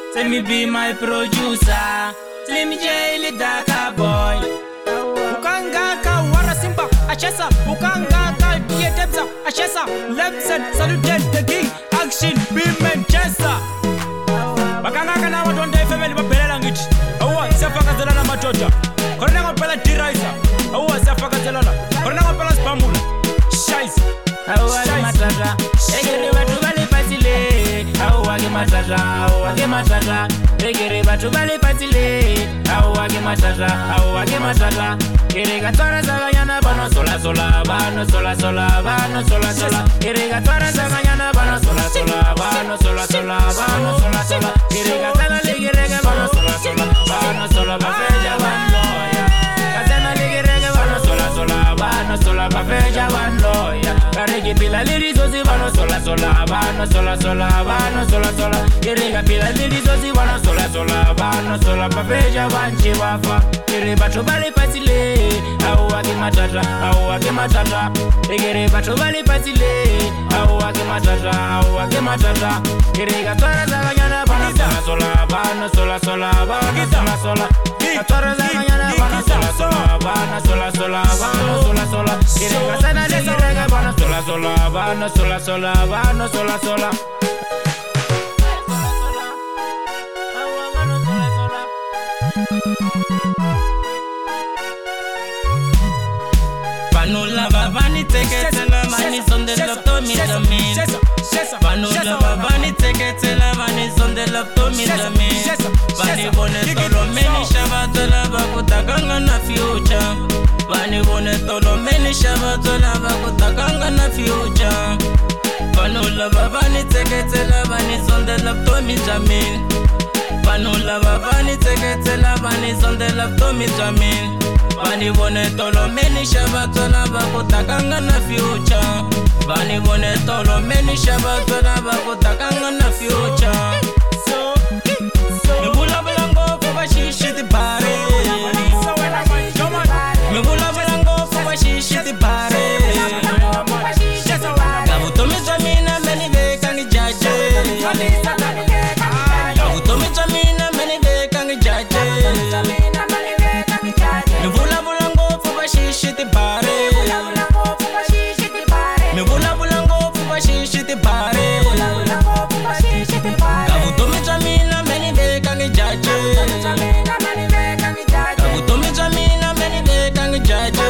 Let me be my producer. Slim J, Lidaka boy. Ukangaka wara simba achesa. Ukangaka dietebza achesa. Left side saluted the king. Action be Manchester. Bakangaka na watu ndai family babelela ngiti. Awa safaka zelana matoja. Korona ngopela D-Riser. Awa safaka zelana. Korona ngopela spamula. Shice. Awa matata. Egere batu bali patile. Awa ge matata. Awa ge matata. Egere batu bali patile. Awa ge matata. Awa ge matata. Erega twara zaganyana bano sola sola. Bano sola sola. Bano sola sola. Erega twara zaganyana bano sola sola. Bano sola sola. Bano sola sola. Erega tana ligerege bano sola sola. Bano sola bafeja bandoya. Katana ligerege bano sola sola. Bano sola bafeja bandoya. Karegi pila liri zozi bano sola sola. Bano sola sola. Bano sola sola. Erega pila liri zozi bano sola sola. Bano sola bafeja banchi wafa. Ere batu bali patile. Awa ke matata. Awa ke matata. Ere batu bali patile. Awa ke matata. Awa ke matata. Erega twara zaganyana bano sola sola. Bano sola sola. Bano sola sola. Twara zaganyana bano sola sola. Bano sola sola. Bano sola sola. Erega sana ligerege bano sola sola. Bano sola sola. Bano sola sola. Vanula babani teketela mani sonde lapto mi jamin. Vanula babani teketela mani sonde lapto mi jamin. Vani bone tolo meni shabatela bakutakanga na future. Vani bone tolo meni shabatela bakutakanga na future. Vanula babani teketela mani sonde lapto mi jamin. Vanula babani teketela mani sonde lapto mi jamin. Vani bone tolo meni shabatela bakutakanga na future. Vani bone tolo meni shabatela bakutakanga na future. Me bula bulango for bashishi the bare. Me bula bulango for bashishi the bare. Gabuto me jamina meni vekangi jaje. Gabuto me jamina meni vekangi jaje. Me bula bulango for bashishi the bare. Me bula bulango for bashishi the bare. Gabuto me jamina meni vekangi jaje. Gabuto me jamina meni vekangi jaje.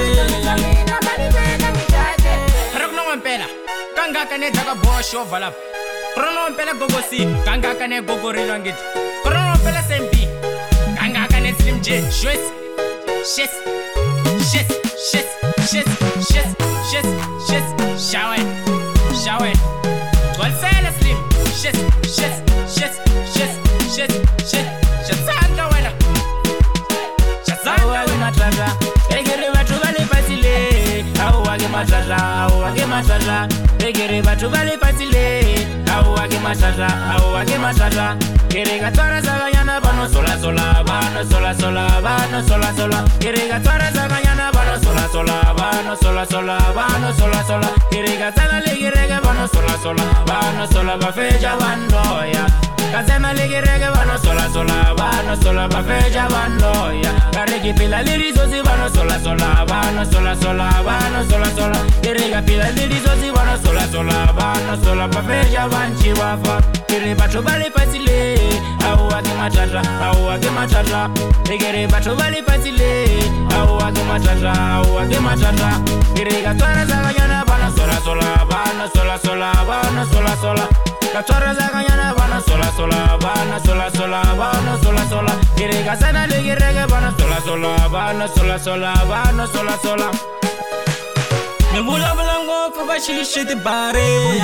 Ragno wampela kanga kane daga bosho valap. Krono wampela gogo si kanga kane gogo rilangit. Krono wampela sempi kanga kane slim j shwes. Shit, shit, shit, shit, shit, shit, shit, shower, shower. Well, say the slim. Shit, shit, shit, shit, shit, shit, shit. Santa wena. Shazanga wena traga. Egere batu bali patile. Awa ge matata. Awa ge matata. Egere batu bali patile. Awa ge matata. Awa ge matata. Erega twara zaganyana bano sola sola. Bano sola sola. Bano sola sola. Erega twara zaganyana bano sola sola. Bano sola sola. Bano sola sola. Erega tana ligerege bano sola sola. Bano sola bafeja bandoya. Kazema ligerege bano sola sola. Bano sola bafeja bandoya. Karegi pila liri zozi bano sola sola. Bano sola sola. Bano sola sola. Erega pila liri zozi bano sola sola. Bano sola bafeja banchi wafa. Ere batu bali patile. Awa ge matata. Awa ge matata. Egere batu bali patile. Awa ge matata. Awa ge matata. Erega twara zaganyana bano sola sola. Bano sola sola. Bano sola sola. Katwara zaganyana bano sola sola. Bano sola sola. Bano sola sola. Erega sana ligerege bano sola sola. Bano sola sola. Bano sola sola. Me bula bulango for bashishi the bare.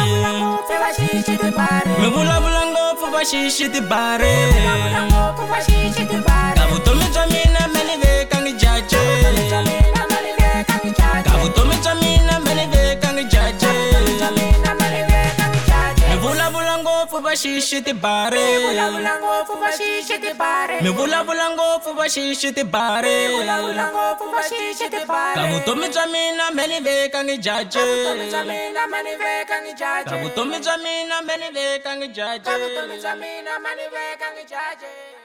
Me bula bulango for bashishi the bare. Gabuto me jamina meni vekangi jaje. Gabuto me jamina meni vekangi jaje. Me bula bulango for shishi ti bare. Vulavula ngopfu va shishi ti bare. Mi vulavula ngopfu va shishi ti bare. Vulavula ngopfu va shishi ti bare. Ka vutomi bya mina meni veka ngi jaje. Vutomi bya mina mani veka ngi jaje. Ka vutomi bya mina meni veka ngi jaje. Vutomi bya mina mani veka ngi jaje.